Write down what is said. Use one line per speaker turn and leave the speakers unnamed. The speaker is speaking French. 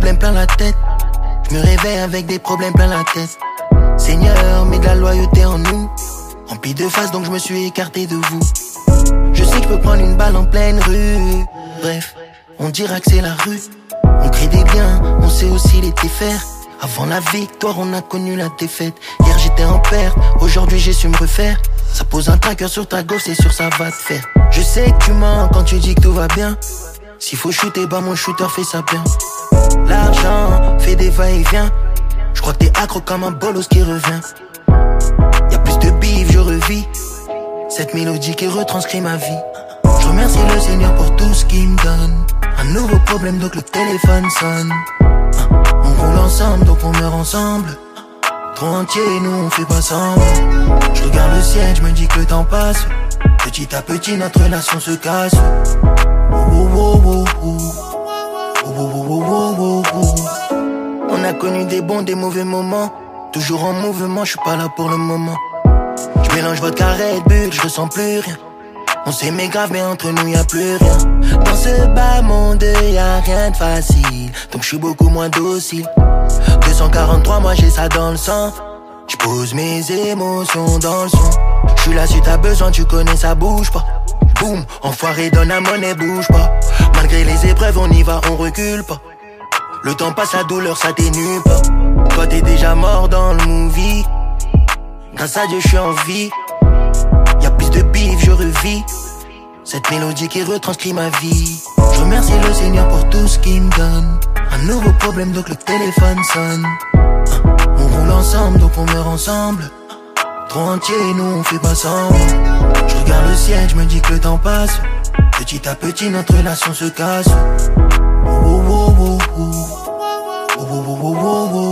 problèmes plein la tête. Je me réveille avec des problèmes plein la tête. Seigneur, mets de la loyauté en nous. Rempli de face donc je me suis écarté de vous. Je sais que je peux prendre une balle en pleine rue. Bref, on dira que c'est la rue. On crée des biens, on sait aussi les défaire. Avant la victoire, on a connu la défaite. Hier j'étais en perte, aujourd'hui j'ai su me refaire. Ça pose un tracker sur ta gauche, c'est sûr ça va te faire. Je sais que tu mens quand tu dis que tout va bien. S'il faut shooter, bah mon shooter fait ça bien. L'argent fait des va-et-vient. Je crois que t'es accro comme un bolos qui revient. Y'a plus de bif, je revis cette mélodie qui retranscrit ma vie. Je remercie le Seigneur pour tout ce qu'il me donne. Un nouveau problème donc le téléphone sonne. On roule ensemble donc on meurt ensemble. Trop entier nous on fait pas semblant. Je regarde le ciel, je me dis que le temps passe. Petit à petit notre relation se casse. On a connu des bons, des mauvais moments. Toujours en mouvement, je suis pas là pour le moment. Je mélange vodka Red Bull, je ressens plus rien. On s'aimait grave mais entre nous y'a plus rien. Dans ce bas monde y'a rien de facile, donc je suis beaucoup moins docile. 243 moi j'ai ça dans le sang. Je pose mes émotions dans le son. Je suis là si t'as besoin, tu connais ça bouge pas. Boum, enfoiré donne la monnaie, bouge pas. Malgré les épreuves on y va, on recule pas. Le temps passe, la douleur s'atténue pas. Toi t'es déjà mort dans le movie. Grâce à Dieu je suis en vie. Y'a plus de bif, je revis cette mélodie qui retranscrit ma vie. Je remercie le Seigneur pour tout ce qu'il me donne. Un nouveau problème donc le téléphone sonne. On roule ensemble donc on meurt ensemble. Trop entier nous on fait pas semblant. Je regarde le ciel, je me dis que le temps passe. Petit à petit notre relation se casse. Oh, oh, oh, oh, oh. Oh, oh, oh, oh, oh.